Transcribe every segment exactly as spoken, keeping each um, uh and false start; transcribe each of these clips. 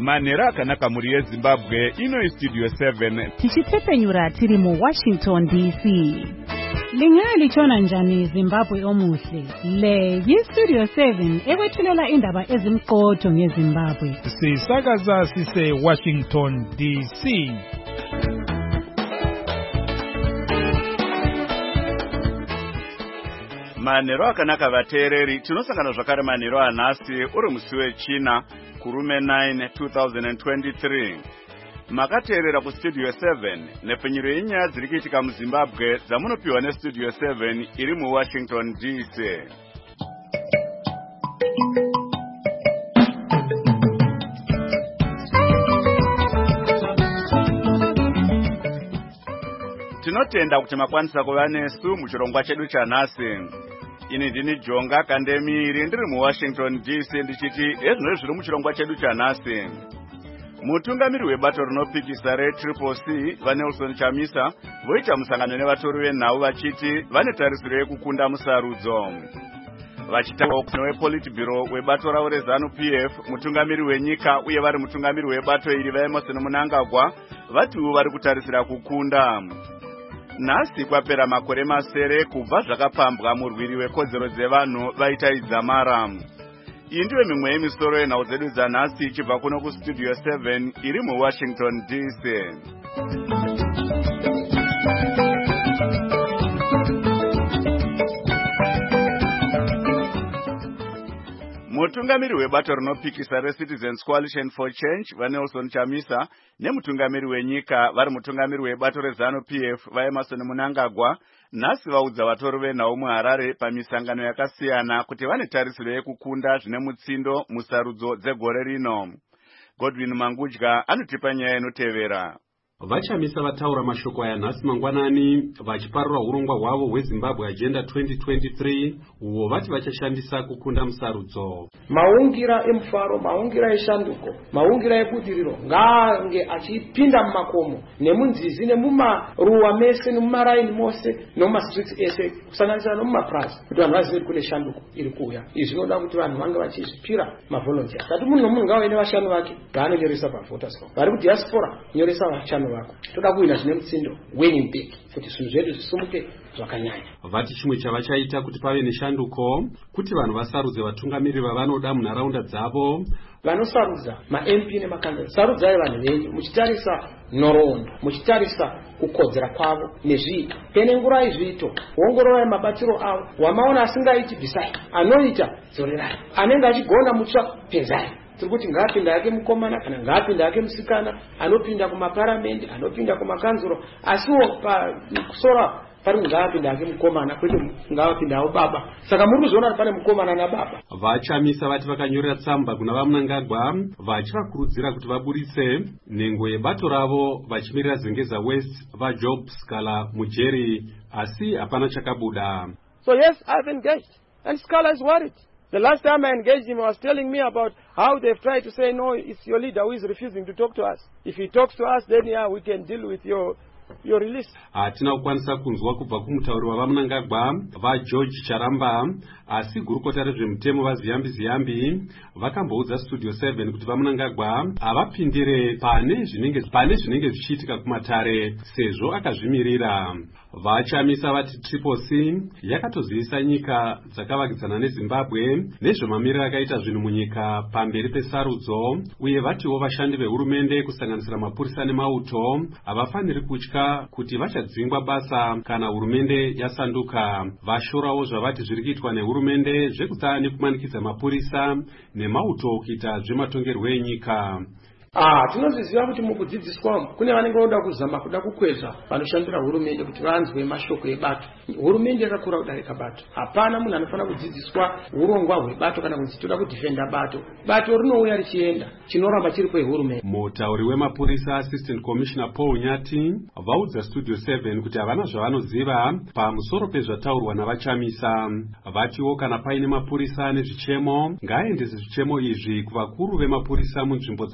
Manera akanaka muri yeZimbabwe ino Studio seven. Tichipfepenyura tiri mu Washington D C. Lingali chona njani Zimbabwe omuhle. Le yi Studio seven ekwethulela indaba ezimqotho ngeZimbabwe. Sisakaza sise Washington D C. Manero akanaka vateereri tinosangana zvakare manero anhasi uri musi wechina kurume nine two thousand twenty-three. Makateerera kuStudio seven nepfenyuro yenyaya dziri kuitika muZimbabwe dzamunopiwa neStudio seven iri muWashington D C. Tinotenda kuti makwanisa kuva nesu muchirongwa chedu chanhasi. Ini ndini Jonga Kandemiri ndiri muWashington D C ndichiti ezvino zviri muchirongwa chedu chanhasi. Mutungamiri webato rinopikisa reTriple C vaNelson Chamisa voita musangano nevatori venhau vachiti vane tarisiro yekukunda musarudzo. Vachitaura kuti wePolitburo webato ravo reZanu-P F mutungamiri wenyika uye vari mutungamiri webato iri vaEmerson Mnangagwa vatiwo vari kutarisira kukunda. Nhasi kwapera makore masere kubva zvakapambwa murwiri wekodzero dzevanhu vaita idzamara. Iyi ndiyo mimwe yemisoro yenhau dzedu dzanhasi ichibva kuno kuStudio seven iri muWashington D C. Mutungamiri webato rinopikisa reCitizens Coalition for Change vaNelson Chamisa nemutungamiri wenyika vari mutungamiri webato reZanu-P F vaEmerson Mnangagwa nhasi vaudza vatori venhau muHarare pamisangano yakasiyana kuti vane tarisiro yekukunda zvine mutsindo musarudzo dzegore rino. Godwin Mangudya anotipa nyaya inotevera. Vachamisa vataura mashoko aya nhasi mangwanani vachiparura urongwa hwavo hweZimbabwe Agenda twenty twenty-three uwo vati vachashandisa kukunda musarudzo. Maungira emufaro, maungira eshanduko, maungira ebudiriro ngaange achipinda mumakomo nemunzizi nemumaruwa mese nemumaraini mose nemumastreets ese kusanganisira nemumaplaza kuti vanhu vazive kune shanduko iri kuuya. Izvi zvinoda kuti vanhu vange vachizvipira mavolunteer. Kati munhu nomunhu ngaave vashanu vake vaanonyoresa pavoters form. Vari kudiaspora nyoresa vashanu vako. Toda kuina zvine mutsindo winning big kuti zvinhu zvedu zvisumuke zvakanyanya. Vati chimwe chavachaita kuti pave neshanduko kuti vanhu vasarudze vatungamiri vavanoda munharaunda dzavo. Vanosarudza maMP nemakanzera. Sarudzai vanhu venyu muchitarisa nhoroondo, muchitarisa kukodzera kwavo nezviito. Penengurai zviito, ongororai mabatiro avo. Wamaona asingaiti bvisai, anoita dzorerai. Anenge achigona mutsva penzai. Tiri ngaapinda yake mukomana kana ngaapinda yake musikana, anopinda kumaparamendi, anopinda kumakanzuro, asiwo pakusora pari ngaapinda yake mukomana kwete ngaapindawo baba. Saka muri kuzoona pane mukomana nababa. Vachamisa vati vakanyorera tsamba kuna vaMnangagwa vachivakurudzira kuti vaburitse nhengo yebato ravo vachimirira Zengeza West vaJob Scala mujeri, asi hapana chakabuda. So yes, I've engaged and Scala is worried. The last time I engaged him, he was telling me about how they've tried to say, no, it's your leader who is refusing to talk to us. If he talks to us, then yeah, we can deal with your your release. Hatina kukwanisa kunzwa kubva kumutauri wavaMnangagwa vaGeorge Charamba, asi gurukota rezvemutemo vaZiyambi Ziyambi vakamboudza Studio seven kuti vaMnangagwa havapindire pane zvinenge pane zvinenge zvichiitika kumatare sezvo akazvimirira. Vachamisa vati Triple C yakatozivisa nyika dzakavakidzana neZimbabwe nezvemamiriro akaita zvinhu munyika pamberi pesarudzo, uye vatiwo vashandi vehurumende kusanganisira mapurisa nemauto havafaniri kutya kuti vachadzingwa basa kana hurumende yasanduka. Vashorawo zvavati zviri kuitwa nehurumende zvekutsa nekumanikidza mapurisa nemauto kuita zvematongerwo enyika. Ah, tinozviziva kuti mukudzidziswa kune vanenge voda kuzama kuda kukwezva vanoshandira hurumende kuti vanzwe mashoko ebato. Hurumende yakakura kudarika bato. Hapana munhu anofanira kudzidziswa urongwa hwebato kana kuti toda kudhifenda bato. Bato rinouya richienda, chinoramba chiri kwehurumende. Mutauri wemapurisa Assistant Commissioner Paul Nyati vaudza Studio seven kuti havana zvavanoziva pamusoro pezvataurwa navachamisa. Vatiwo kana paine mapurisa nezvichemo, ngaaendese zvichemo izvi kuvakuru vemapurisa munzvimbo dzavanoshanda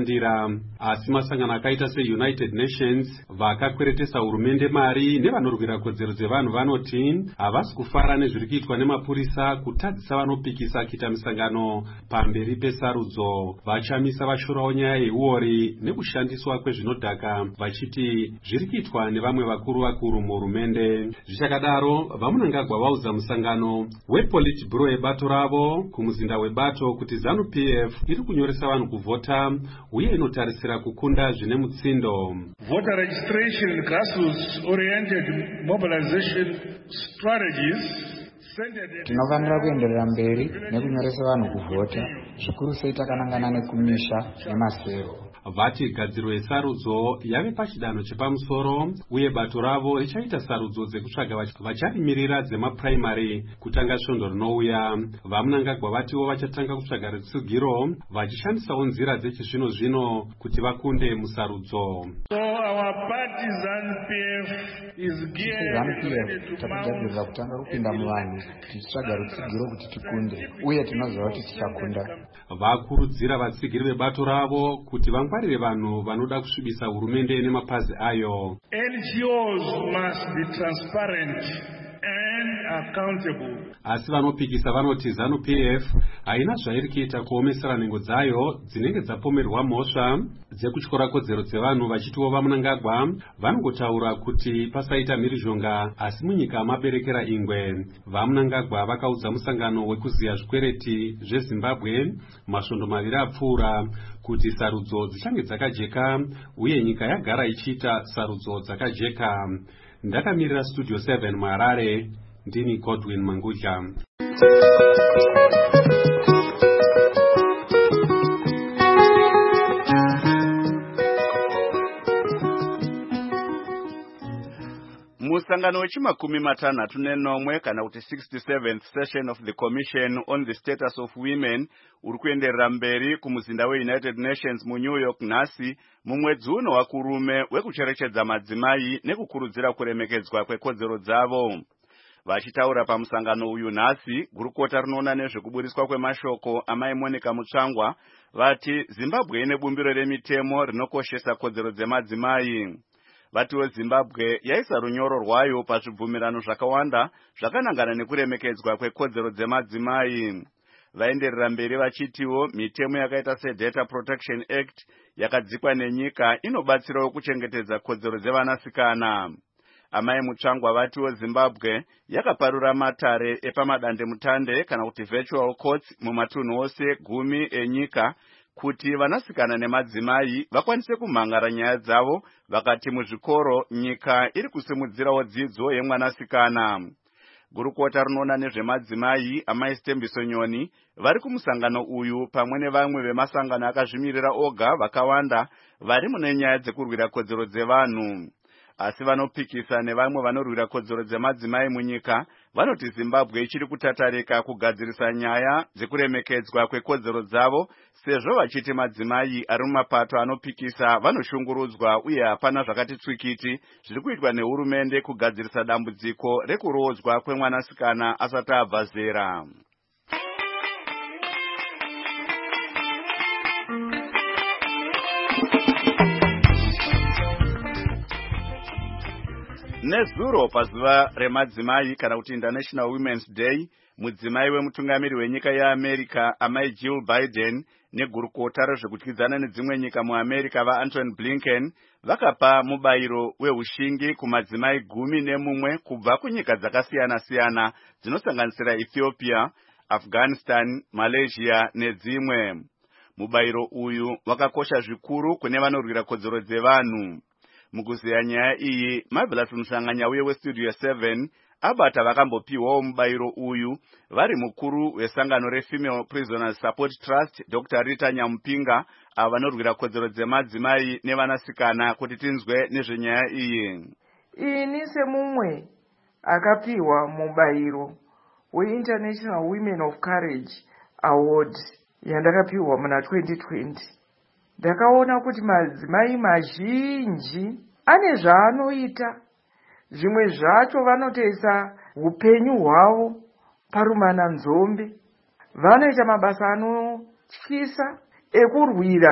vanoshandira. Asi masangano akaita seUnited Nations vakakweretesa hurumende mari nevanorwira kodzero dzevanhu vanoti havasi kufara nezviri kuitwa nemapurisa kutadzisa vanopikisa kuita misangano pamberi pesarudzo. Vachamisa vashorawo nyaya yeuori nekushandiswa kwezvinodhaka vachiti zviri kuitwa nevamwe vakuru vakuru muhurumende. Zvichakadaro vamunangagwa vaudza musangano wePolitburo yebato ravo kumuzinda webato kuti ZANU P F iri kunyoresa vanhu kuvhota uye inotarisira kukunda zvine mutsindo. Voter registration, grassroots oriented mobilization strategies. Tinofanira kuenderera mberi nekunyoresa vanhu kuvhota, zvikuru sei takanangana nekumisha nemasero. Vati gadziro yesarudzo yave pachidanho chepamusoro uye bato ravo richaita sarudzo dzekutsvaga vacharimirira dzemapuraimari kutanga svondo rinouya. Vamunangagwa vatiwo vachatanga kutsvaga rutsigiro vachishandisawo nzira dzechizvino zvino kuti vakunde musarudzo. So our party ZANU P F is geared takagadzirira kutanga kupinda muvanhu tichitsvaga rutsigiro kuti tikunde uye tinoziva kuti tichakunda. Vakurudzira vatsigiri vebato ravo kuti vangwarire vanhu vanoda kusvibisa hurumende nemapazi ayo. N G Os must be transparent and accountable. Asi vanopikisa vanoti ZANU P F haina zvairi kuita kuomesera nhengo dzayo dzinenge dzapomerwa mhosva dzekutyora kodzero dzevanhu vachitiwo vamunangagwa vanongotaura kuti pasaita mhirizhonga asi munyika maberekera ingwe. Vamunangagwa vakaudza musangano wekuziya zvikwereti zveZimbabwe masvondo maviri apfuura kuti sarudzo dzichange dzakajeka uye nyika yagara ichiita sarudzo dzakajeka. Ndakamirira Studio seven muHarare, ndini Godwin Mangudya. Musangano wechimakumi matanhatu nenomwe kana kuti sixty-seventh session of the Commission on the Status of Women uri kuenderera mberi kumuzinda weUnited Nations muNew York nhasi mumwedzi uno wakurume wekucherechedza madzimai nekukurudzira kuremekedzwa kwekodzero dzavo. Vachitaura pamusangano uyu nhasi, gurukota rinoona nezvekuburiswa kwemashoko amai Monica Mutsvangwa vati Zimbabwe ine bumbiro remitemo rinokoshesa kodzero dzemadzimai. Vatiwo Zimbabwe yaisa runyoro rwayo pazvibvumirano zvakawanda zvakanangana nekuremekedzwa kwekodzero dzemadzimai. Vaenderera mberi vachitiwo mitemo yakaita seData Protection Act yakadzikwa nenyika inobatsirawo kuchengetedza kodzero dzevanasikana. Amai Mutsvangwa vatiwo Zimbabwe yakaparura matare epamadande mutande kana kuti virtual courts mumatunhu ose gumi enyika kuti vanasikana nemadzimai vakwanise kumhangara nyaya dzavo, vakati muzvikoro nyika iri kusimudzirawo dzidzo yemwanasikana. Gurukota rinoona nezvemadzimai amai Stembiso Nyoni vari kumusangano uyu pamwe nevamwe vemasangano akazvimirira oga vakawanda vari mune nyaya dzekurwira kodzero dzevanhu. Asi vanopikisa nevamwe vanorwira kodzero dzemadzimai munyika vanoti Zimbabwe ichiri kutatarika kugadzirisa nyaya dzekuremekedzwa kwekodzero dzavo, sezvo vachiti madzimai ari mumapato anopikisa vanoshungurudzwa uye hapana zvakati tsvikiti zviri kuitwa nehurumende kugadzirisa dambudziko rekurodzwa kwemwanasikana asati abva zera. Nezuro pazuva remadzimai kana kuti International Women's Day, mudzimai wemutungamiri wenyika yeAmerica amai Jill Biden negurukota rezvekutyidzana nedzimwe nyika muAmerica vaAntony Blinken vakapa mubayiro weushingi kumadzimai gumi nemumwe kubva kunyika dzakasiyana-siyana dzinosanganisira Ethiopia, Afghanistan, Malaysia nedzimwe. Mubayiro uyu wakakosha zvikuru kune vanorwira kodzero dzevanhu. Mukuziya nyaya iyi, Marvelous Musanganya uye weStudio seven abata vakambopiwawo mubayiro uyu vari mukuru wesangano reFemale Prisoners Support Trust Doctor Rita Nyamupinga ava vanorwira kodzero dzemadzimai nevanasikana kuti tinzwe nezvenyaya iyi. Ini semumwe akapiwa mubayiro weInternational Women of Courage Award yandakapiwa muna twenty twenty. Ndakaona kuti madzimai mazhinji ane zvaanoita, zvimwe zvacho vanotoisa upenyu hwavo parumana nzombe, vanoita mabasa anotyisa ekurwira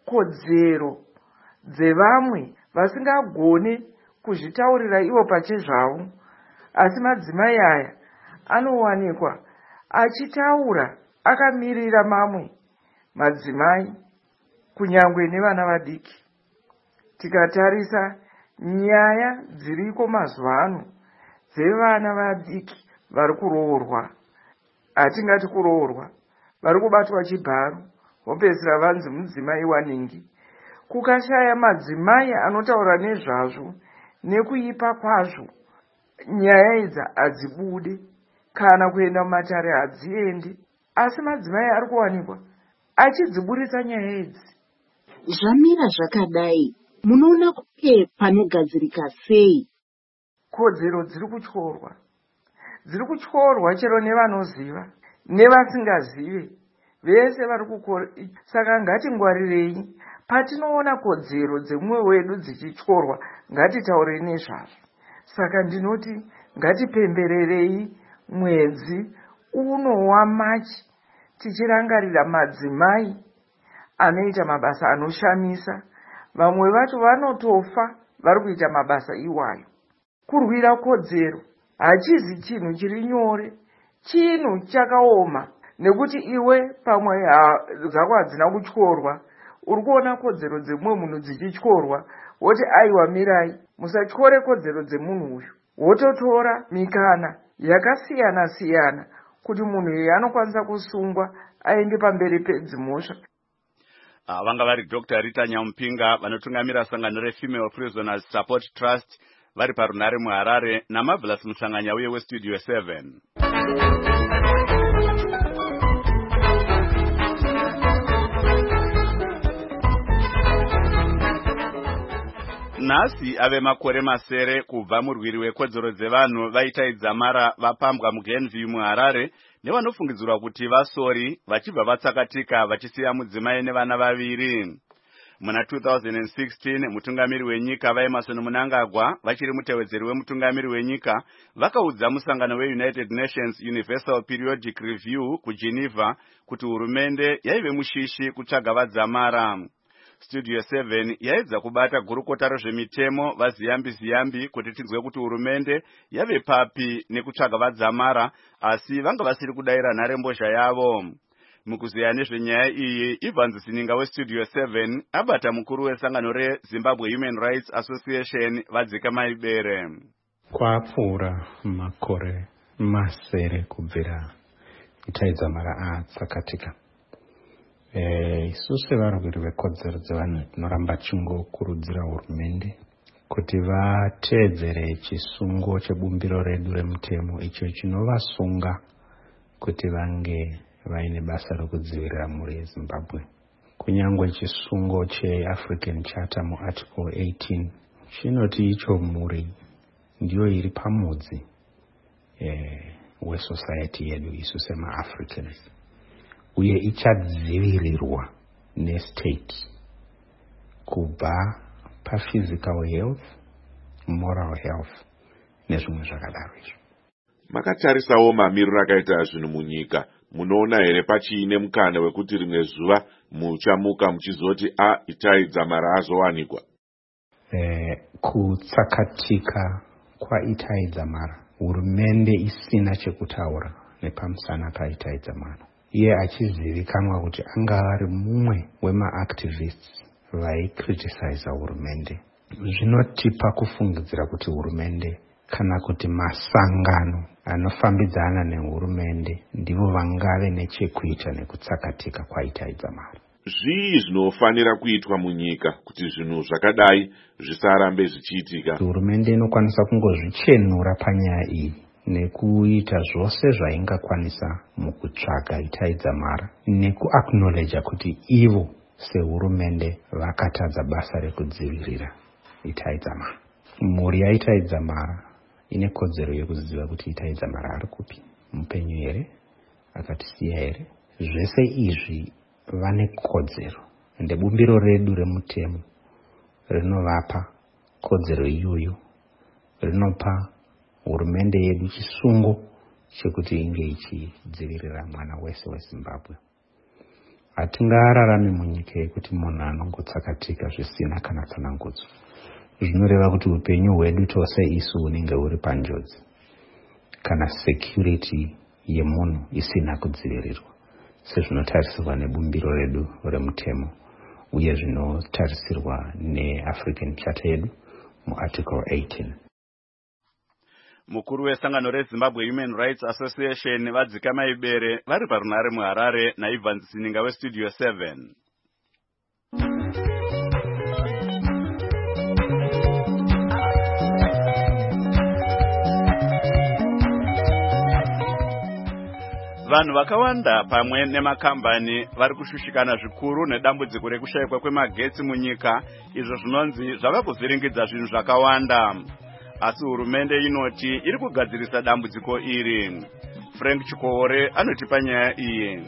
kodzero dzevamwe vasingagone kuzvitaurira ivo pachezvavo, asi madzimai aya anowanikwa achitaura akamirira mamwe madzimai, kunyangwe nevana vadiki. Tikatarisa nyaya dziriko mazuva ano dzevana vadiki vari kuroorwa, hatingati kuroorwa, vari kubatwa chibharo vopedzisira vanzi mudzimai waningi. Kukashaya madzimai anotaura nezvazvo nekuipa kwazvo, nyaya idzi hadzibude, kana kuenda mumatare hadziendi, asi madzimai ari kuwanikwa achidziburitsa nyaya idzi. Zvamira zvakadai, munoona kuti panogadzirika sei? Kodzero dziri kutyorwa, dziri kutyorwa chero nevanoziva nevasingazive, vese vari kukora. Saka ngatingwarirei patinoona kodzero dzemumwe wedu dzichityorwa, ngatitaurei nezvazvo. Saka ndinoti ngatipembererei mwedzi uno waMachi tichirangarira madzimai anoita mabasa anoshamisa. Vamwe vacho vanotofa vari kuita mabasa iwayo. Kurwira kodzero hachizi chinhu chiri nyore, chinhu chakaoma, nekuti iwe pamwe dzako hadzina kutyorwa, uri kuona kodzero dzemumwe munhu dzichityorwa, woti aiwa mirai, musatyore kodzero dzemunhu uyu. Wototora mikana yakasiyana siyana kuti munhu uyu anokwanisa kusungwa aende pamberi pedzimhosva. Uh, vanga vari Doctor Rita Nyamupinga vanotungamira sangano reFemale Prisoners Support Trust vari parunare muHarare, naMarvelous Musanganya uye weStudio seven. Nhasi ave makore masere kubva murwiri wekodzero dzevanhu vaitaidza mara vapambwa muGenview muHarare nevanofungidzirwa kuti vasori vachibva vatsakatika vachisiya mudzimai nevana vaviri. Muna two thousand sixteen mutungamiri wenyika vaEmmerson Mnangagwa vachiri mutevedzeri wemutungamiri wenyika vakaudza musangano weUnited Nations Universal Periodic Review kuGeneva kuti hurumende yaive mushishi kutsvaga vadzamara. Studio seven yaedza kubata gurukota rezvemitemo vaziyambi ziyambi kuti tinzwe kuti hurumende yave papi nekutsvaga vadzamara, asi vanga vasiri kudaira nharembozha yavo. Mukuziya nezvenyaya iyi, Evans Sininga weStudio seven abata mukuru wesangano reZimbabwe Human Rights Association vadzika maibere. Kwapfuura makore masere kubvira itaidza mara atsakatika. Eh, isusu varwiri vekodzero dzevanhu tinoramba chingokurudzira hurumende kuti vateedzere chisungo chebumbiro redu remutemo icho chinovasunga kuti vange vaine basa rokudzivirira mhuri yeZimbabwe. Kunyangwe chisungo cheAfrican Charter muarticle eighteen chinoti icho mhuri ndiyo iri pamudzi eh, wesociety yedu isu semaAfricans, uye ichadzivirirwa nestate kubva paphysical health, moral health nezvimwe zvakadaro izvo. Makatarisawo mamiriro akaita zvinhu munyika, munoona here pachiine mukana wekuti rimwe zuva muchamuka muchizoti a itaidza mara azowanikwa? Eh, kutsakatika kwaitaidza mara, hurumende isina chekutaura nepamusana paitaidza mara. Iye achizivikanwa kuti anga ari mumwe wemaactivists vaikriticize hurumende. Zvinotipa kufungidzira kuti hurumende kana kuti masangano anofambidzana nehurumende ndivo vangave nechekuita nekutsakatika kwaitaidza mara. Zvii zvinofanira kuitwa munyika kuti zvinhu zvakadai zvisarambe zvichiitika? Hurumende inokwanisa kungozvichenura panyaya iyi nekuita zvose zvaingakwanisa mukutsvaga itaidza mara, nekuacknowledge kuti ivo sehurumende vakatadza basa rekudzivirira itaidza mara. Mhuri yaitaidza mara ine kodzero yekuziva kuti itaidza mara ari kupi, mupenyu here, akatisiya here. Zvese izvi vane kodzero, ende bumbiro redu remutemo rinovapa kodzero iyoyo, rinopa hurumende yedu chisungo chekuti inge ichidzivirira mwana wese weZimbabwe. hatingararami munyika yekuti munhu anongotsakatika zvisina kana tsanangudzo. Zvinoreva kuti upenyu hwedu tose isu hunenge huri panjodzi kana security yemunhu isina kudzivirirwa, sezvinotarisirwa nebumbiro redu remutemo uye zvinotarisirwa neAfrican Charter yedu muarticle eighteen. Mukuru wesangano reZimbabwe Human Rights Association vadzika maibere vari parunare muHarare naIvan Sininga weStudio seven. Vanhu vakawanda pamwe nemakambani vari kushushikana zvikuru nedambudziko rekushayikwa kwemagetsi munyika, izvo zvinonzi zvava kuvhiringidza zvinhu zvakawanda. Asi hurumende inoti iri kugadzirisa dambudziko iri. Frank Chikore anotipa nyaya iyi.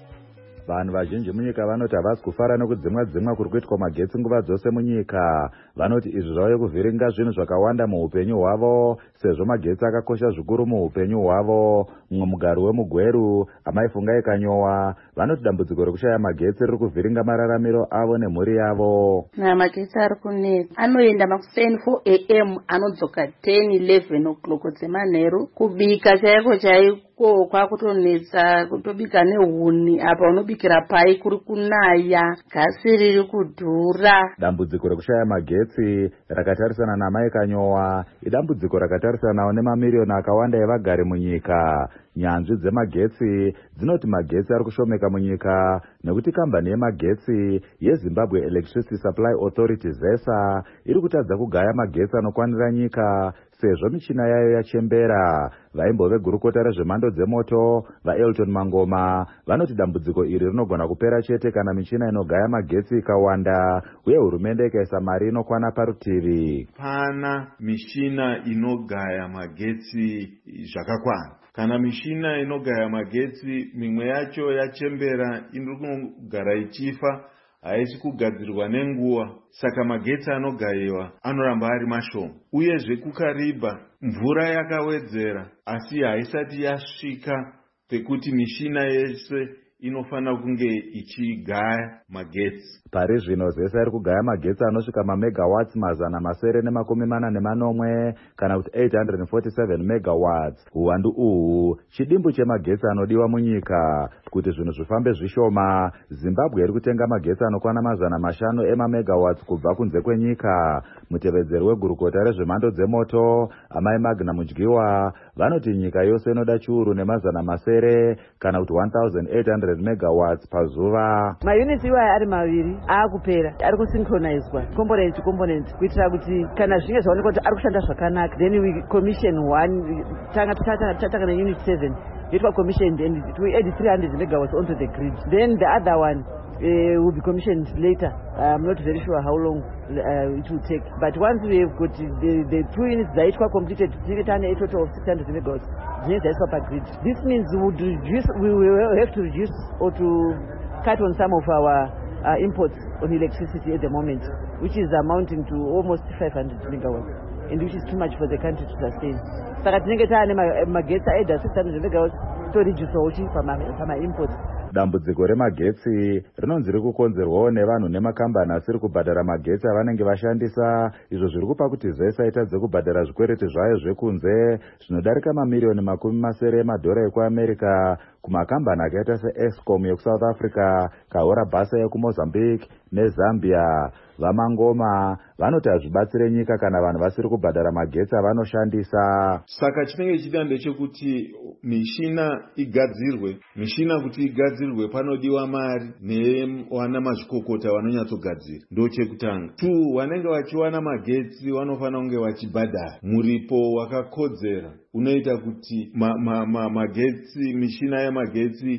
Vanhu vazhinji munyika vanoti havasi kufara nekudzimwa dzimwa kuri kuitwa magetsi nguva dzose munyika. Vanoti izvi zvave kuvhiringa zvinhu zvakawanda muupenyu hwavo, sezvo magetsi akakosha zvikuru muupenyu hwavo. Mumwe mugari wemugweru Amai Fungai Kanyowa vanoti dambudziko rekushaya magetsi riri kuvhiringa mararamiro avo nemhuri yavo. Na magetsi ari kunetsa anoenda makuseni four a m anodzoka ten eleven o'clock dzemanheru. Kubika chaiko chaiko kwakutonetsa, kutobika nehuni apa unobikira pai kuri kunaya, gasi riri kudhura. Dambudziko rekushaya magetsi rakatarisana naMai Kanyowa idambudziko rakatarisanawo nemamirioni akawanda evagari munyika. Nyanzvi dzemagetsi dzinoti magetsi ari kushomeka munyika nekuti kambani yemagetsi yeZimbabwe Electricity Supply Authority ZESA iri kutadza kugaya magetsi anokwanira nyika sezvo michina yayo yachembera. Vaimbove gurukota rezvemhando dzemoto vaElton Mangoma vanoti dambudziko iri rinogona kupera chete kana michina inogaya magetsi ikawanda uye hurumende ikaisa mari inokwana parutivi. Pana michina inogaya magetsi zvakakwana. Kana mishina inogaya magetsi mimwe yacho yachembera iri kugara ichifa, haisi kugadzirwa nenguva, saka magetsi anogayiwa anoramba ari mashoma. Uyezve kukariba mvura yakawedzera asi haisati yasvika pekuti mishina yese inofana kunge ichigaya magetsi. Pari zvino ZESA iri kugaya magetsi anosvika mamegawatts mazana masere nemakumi mana nemanomwe kana kuti eight hundred forty-seven megawatts. Uwandu uhu chidimbu chemagetsi anodiwa munyika. Kuti zvinhu zvifambe zvishoma, Zimbabwe iri kutenga magetsi anokwana mazana mashanu emamegawatts kubva kunze kwenyika. Mutevedzeri wegurukota rezvemhando dzemoto Amai Magna Mudyiwa vanoti nyika yose inoda chiuru nemazana masere kana kuti one thousand eight hundred megawatts pazuva. Mayuniti iwayo ari maviri aakupera, ari kusynchronizewa component to component kuitira kuti kana zvinge zvaonekwa kuti ari kushanda zvakanaka, then we commission one. Tanga tatanga neunit seven yoitwa commissioned and we add three hundred megawatts onto the grid. Then the other one uh, will be commissioned later. I'm not very sure how long uh, it will take, but once we have got the, the two units zaitwa completed, a total of six hundred megawatts per grid. This means we would reduce, we will have to reduce or to cut on some of our uh, imports on electricity at the moment, which is amounting to almost five hundred megawatts, and which is too much for the country to sustain. Saka tinenge taane magetsi aida six hundred megawatts to reduce uchi pama imports. Dambudziko remagetsi rinonzi riri kukonzerwawo nevanhu nemakambani asiri kubhadhara magetsi avanenge vashandisa, izvo zviri kupa kuti ZESA itadze kubhadhara zvikwereti zvayo zvekunze zvinodarika mamirioni makumi masere emadhora ekuAmerica kumakambani akaita seEscom yekusouth Africa, Kahora Basa yekumozambique neZambia. Vamangoma vanoti hazvibatsire nyika kana vanhu vasiri kubhadhara magetsi avanoshandisa. Saka chinenge chida ndechekuti mishina igadzirwe, mishina kuti igadzirwe panodiwa mari newana mazvikokota vanonyatsogadzira, ndo chekutanga. Two, vanenge vachiwana magetsi vanofana kunge vachibhadhara muripo wakakodzera unoita kuti ma, ma, ma, magetsi mishina yemagetsi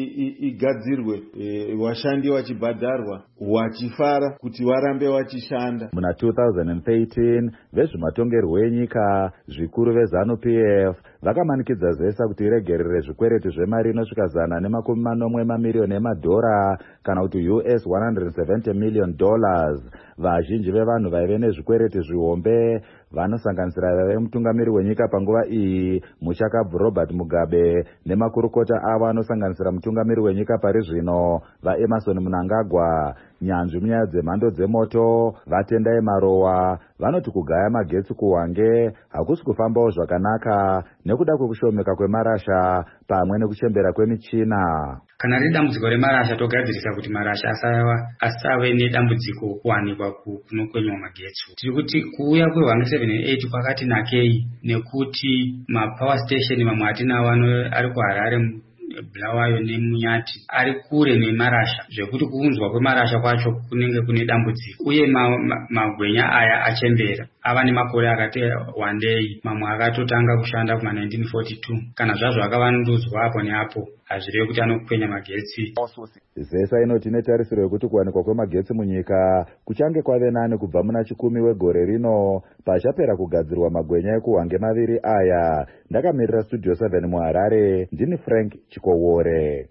igadzirwe, e, vashandi vachibhadharwa vachifara kuti varambe vachishanda. Muna two thousand thirteen vezvematongerwo enyika zvikuru veZANU P F vakamanikidza ZESA kuti iregerere zvikwereti zvemari inosvika zana nemakumi manomwe mamirioni emadhora kana kuti U S one hundred seventy million dollars. Vazhinji vevanhu vaive nezvikwereti zvihombe vanosanganisira vemutungamiri wenyika panguva iyi muchakabvu Robert Mugabe nemakurukota avo anosanganisira mutungamiri wenyika pari zvino vaEmerson Mnangagwa. Nyanzvi munyaya dzemhando dzemoto Vatendai Marowa vanoti kugaya magetsi kuwange hakusi kufambawo zvakanaka nekuda kwekushomeka kwemarasha pamwe nekuchembera kwemichina. Kana riri dambudziko remarasha togadzirisa kuti marasha asava asave nedambudziko kuwanikwa kunokwenywa magetsi. Tiri kuti kuuya kwewange seven and eight kwakati nakei nekuti mapower station mamwe atinawo ari kuHarare Bulawayo neMunyati ari kure nemarasha zvekuti kuunzwa kwemarasha kwacho kunenge kune dambudziko uye magwenya ma, ma aya achembera ava nemakore akati wandei mamwe akatotanga kushanda kuma nineteen forty-two kana zvazvo akavandudzwa apo neapo hazvirevi kuti anokwenya magetsi. Zesa inoti netarisiro yekuti kuwanikwa kwemagetsi munyika kuchange kwave nani kubva muna chikumi wegore rino pachapera kugadzirwa magwenya ekuwange maviri aya. Ndakamirira Studio seven muHarare, ndini Frank Chikowore.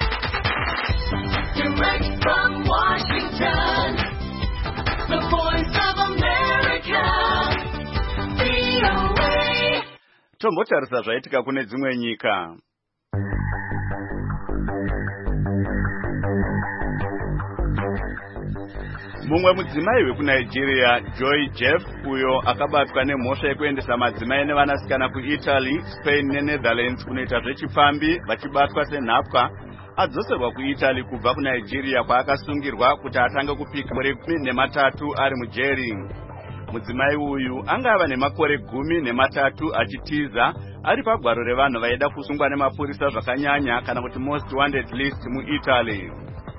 Tombotarisa zvaitika kune dzimwe nyika. Mumwe mudzimai wekuNigeria, Joy Jeff, uyo akabatwa nemhosva yekuendesa madzimai nevanasikana kuItaly, Spain neNetherlands kunoita zvechipfambi vachibatwa senhapwa, adzoserwa kuItaly kubva kuNigeria kwaakasungirwa kuti atange kupika makore gumi nematatu ari mujeri. Mudzimai uyu anga ava nemakore gumi nematatu achitiza ari pagwaro revanhu vaida kusungwa nemapurisa zvakanyanya kana kuti most wanted list muItaly.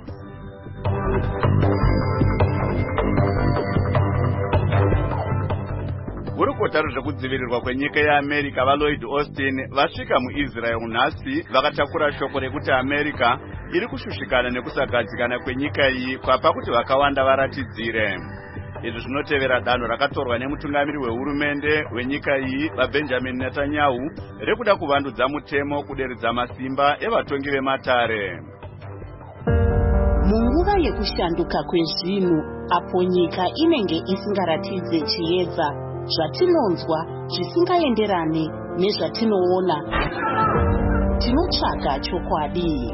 Gurukota rwezvekudzivirirwa kwenyika yeAmerica vaLloyd Austin vasvika muIsrael nhasi vakatakura shoko rekuti America iri kushushikana nekusagadzikana kwenyika iyi kwapa kuti vakawanda varatidzire. Izvi zvinotevera danho rakatorwa nemutungamiri wehurumende wenyika iyi vaBenjamin Netanyahu rekuda kuvandudza mutemo kuderedza masimba evatongi vematare. Munguva yekushanduka kwezvinhu apo nyika inenge isingaratidze chiedza zvatinonzwa zvisingaenderane nezvatinoona, tinotsvaga chokwadi.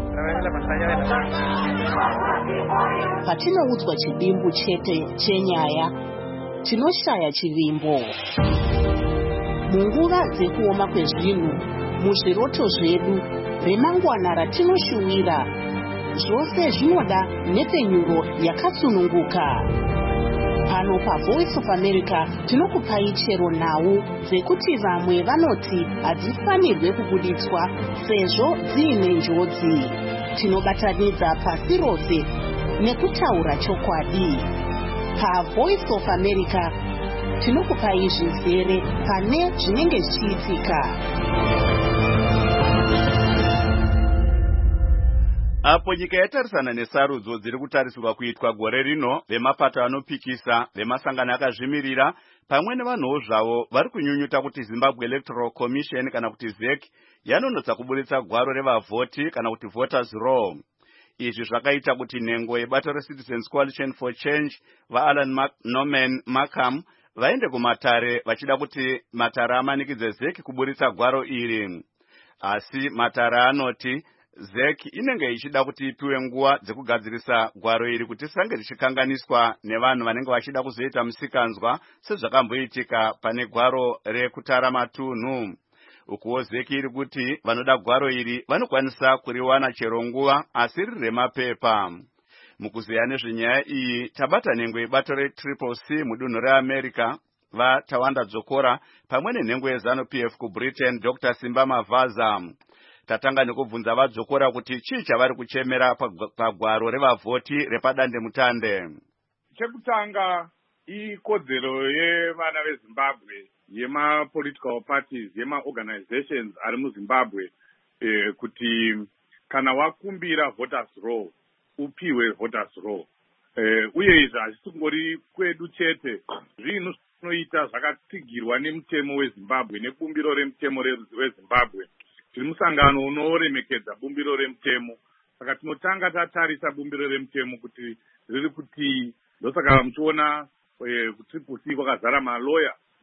Patinoudzwa chivimbo chete chenyaya, tinoshaya chivimbo. Munguva dzekuoma kwezvinhu, muzviroto zvedu, remangwana ratinoshuwira, zvose zvinoda nhepfenyuro yakasununguka. Pano paVoice of America tinokupai chero nhau dzekuti vamwe vanoti hadzifanirwe kubuditswa sezvo dziine njodzi. Tinobatanidza pasi rose nekutaura chokwadi. PaVoice of America tinokupai zvizere pane zvinenge zvichiitika. Apo nyika yatarisana nesarudzo dziri kutarisirwa kuitwa gore rino, vemapato anopikisa, vemasangano akazvimirira, pamwe nevanhuwo zvavo vari kunyunyuta kuti Zimbabwe Electoral Commission kana kuti Z E C yanonotsa kuburitsa gwaro revavhoti kana kuti voters roll. Izvi zvakaita kuti nhengo yebato reCitizens Coalition for Change vaAlan Norman Markham vaende kumatare vachida kuti matare amanikidze Z E C kuburitsa gwaro iri. Asi matare anoti Z E C inenge ichida kuti ipiwe nguva dzekugadzirisa gwaro iri kuti sange richikanganiswa nevanhu vanenge vachida kuzoita musikanzwa sezvakamboitika pane gwaro rekutara matunhu. Ukuwo Z E C iri kuti vanoda gwaro iri vanokwanisa kuriwana chero nguva asi riri remapepa. Mukuziya nezvenyaya iyi tabata nhengo yebato reTriple C mudunhu reAmerica vaTawanda Dzokora pamwe nenhengo yeZanu P F kuBritain Doctor Simba Mavaza. Tatanga nekubvunza vadzokora kuti chii chavari kuchemera pagwaro revavhoti repadande mutande. Chekutanga ikodzero yevana veZimbabwe yema political parties yema organizations ari muZimbabwe eh, kuti kana wakumbira voters roll upiwe voters roll eh, uye izvi hazvisingori kwedu chete zvinhu zvinoita zvakatsigirwa nemutemo weZimbabwe nebumbiro remutemo weZimbabwe. Tiri musangano unoremekedza bumbiro remutemo, saka tinotanga tatarisa bumbiro remutemo kuti riri kuti ndosaka muchiona eh, kuTriple C kwakazara maloya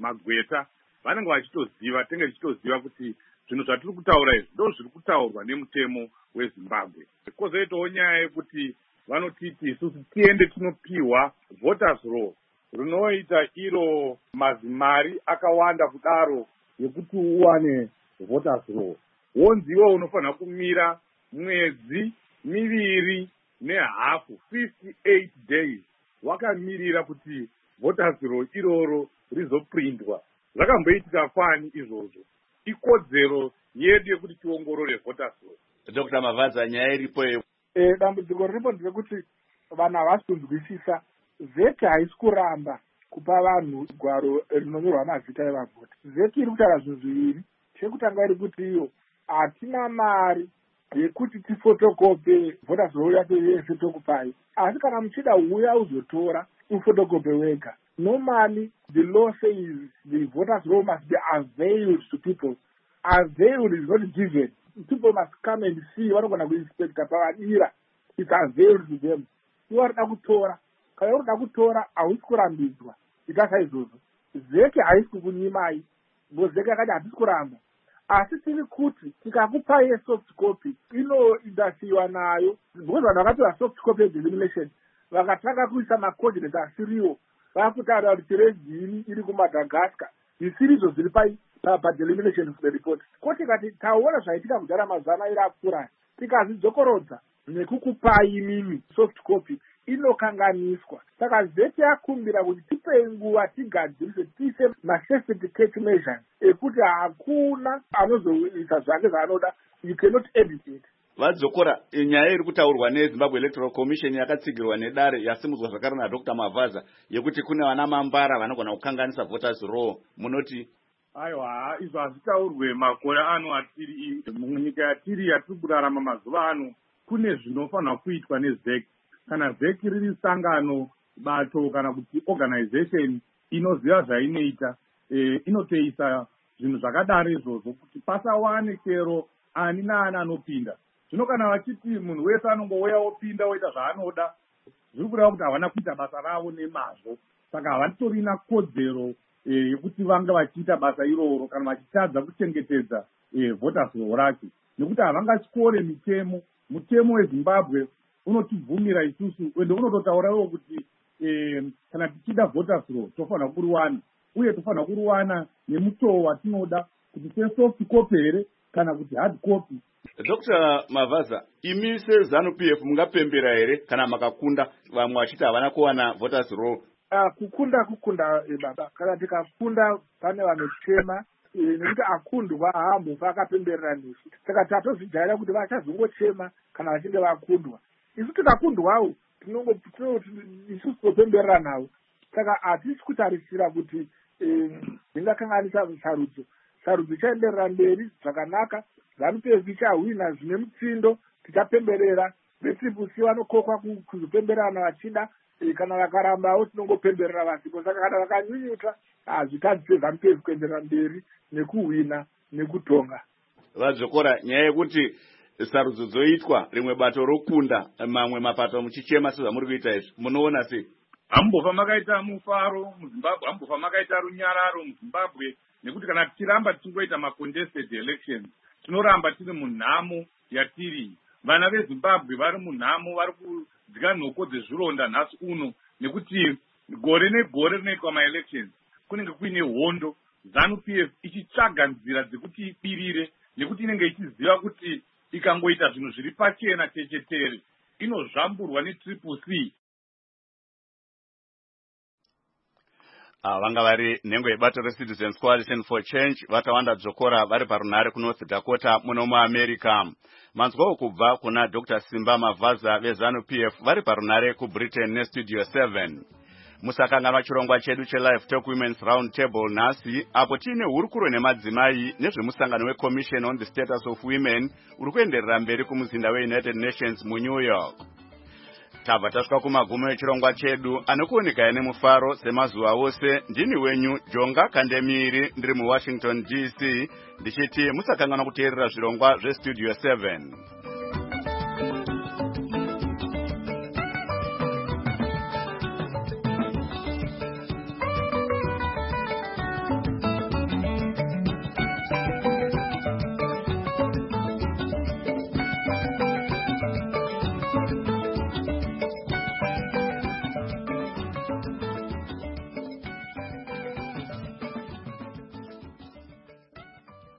magweta vanenge vachitoziva tenge tichitoziva kuti zvinhu zvatiri kutaura izvi ndo zviri kutaurwa nemutemo wezimbabwe. Kwozoitawo nyaya yekuti vanotiti isusu tiende tinopiwa voters roll rinoita iro mazimari akawanda kudaro yekuti uwane voters roll. Wonzi iwo unofanira kumira mwedzi miviri nehafu fifty-eight days wakamirira kuti voters roll iroro rizoprindwa. Zvakamboitika fani izvozvo. Ikodzero yedu yekuti tiongorore voters roll. Doctor Mavadza, nyaya iripo iyo. Eh, dambudziko riripo nderekuti vanhu havasi kunzwisisa. Zeti haisi kuramba kupa vanhu gwaro rinonyorwa mazita evavhoti. Zeti iri kutaura zvinhu zviviri. Chekutanga iri kuti iyo hatina mari yekuti tifotokope voters roll yacho yese tokupai. Asi kana muchida uya uzotora ufotokope wega. Normally, the law says the voters roll must be availed to people. Availed is not given. People must come and see what we're going to inspect pavadira. It's availed to them. You are kutora. Kana uri kutora hausi kurambidzwa. Ikasa izvozvo. Zeke haisi kukunyimai. Bozeke akati hatisi kuramba. Asi tiri kuti tikakupai soft copy inoindasiwa nayo. Because vanhu vakapiwa soft copy delimination vakatanga kuisa macoordinates asiriwo. Vakutaura kuti regini iri kuMadagascar. Zvisirizo zviri pai padelimination of the report. Koti kati taona zvaitika kudhara mazana iri apfuura. Tikazvidzokorodza nekukupai mimi soft copy inokanganiswa. Saka zeti yakumbira kuti tipe nguva tigadzirise tiise ma-certificate measures ekuti hakuna anozoisa zvake zvaanoda. You cannot edit it. Vadzokora nyaya iri kutaurwa neZimbabwe Electoral Commission yakatsigirwa nedare yasimudzwa zvakare naDr Mavadza yekuti kune vana mambara vanogona kukanganisa voters roll. Munoti aiwa izvo hazvitaurwe makore ano atiri munyika yatiri yatiri kurarama mazuva ano. Kune zvinofanirwa kuitwa neZEC. Kana ZEC riri sangano bato kana kuti organization inoziva zvainoita e, inoteisa zvinhu zvakadaro izvozvo kuti pasawane chero ani naani anopinda. Zvino kana vachiti munhu wese anongouya opinda oita zvaanoda zviri kureva kuti havana kuita basa ravo nemazvo. Saka havatorina kodzero yekuti vanga vachiita basa iroro kana vachitadza kuchengetedza voters roll racho, nekuti havangatyore mitemo. Mutemo weZimbabwe unotibvumira isusu ende unototaurawo kuti kana tichida voters roll tofanira kuriwana, uye tofanira kuriwana nemutoo watinoda kuti sesoft copy here kana kuti hard copy. Doctor Mavadza, imi seZANU P F mungapembera here kana makakunda vamwe vachiti havana kuwana voters roll? Uh, kukunda kukunda e baba. Kana tikakunda pane vanochema e, nekuti akundwa haambofa akapemberera nesu. Saka tatozvijaira kuti vachazongochema kana vachinge vakundwa. Isu tikakundwawo tinongo isusu topemberera navo. Saka hatisi kutarisira kuti ndingakanganisa sarudzo. Sarudzo ichaenderera mberi zvakanaka. ZANU P F ichahwina zvine mutsindo, tichapemberera. Vetriple C vanokokwa kuzopemberana vachida. Kana vakarambawo tinongopemberera vasipo. Saka kana vakanyunyuta hazvitadzise ZANU P F kuenderera mberi nekuhwina nekutonga. Vadzokora nyaya yekuti sarudzo dzoitwa rimwe bato rokunda mamwe mapato muchichema sezvamuri kuita izvi munoona sei? Hambofa makaita mufaro muZimbabwe, hambofa makaita runyararo muZimbabwe, nekuti kana tichiramba tichingoita macontested elections tinoramba tiri munhamo yatiri. Vana veZimbabwe vari munhamo, vari kudya nhoko dzezvironda nhasi uno, nekuti gore negore rinoitwa maelections kunenge kuine hondo. ZANU P F ichitsvaga nzira dzekuti ibirire, nekuti inenge ichiziva kuti ikangoita zvinhu zviri pachena chechetere inozvamburwa netriple C. Ah, vanga vari nhengo yebato reCitizens Coalition for Change vakawanda dzokora vari parunhare kuNorth Dakota muno muAmerica. Manzwawo kubva kuna Doctor Simba Mavadza veZANU P F vari parunhare kuBritain neStudio seven. Musakanganwa chirongwa chedu cheLive Talk Women's Round Table nhasi, apo tiine hurukuro nemadzimai nezvemusangano weCommission on the Status of Women uri kuenderera mberi kumuzinda weUnited Nations muNew York. Tabva tasvika kumagumo echirongwa chedu anokuoneka nemufaro semazuva ose. Ndini wenyu Jonga Kandemiri ndiri muWashington D C ndichiti musakanganwa kuteerera zvirongwa zveStudio seven.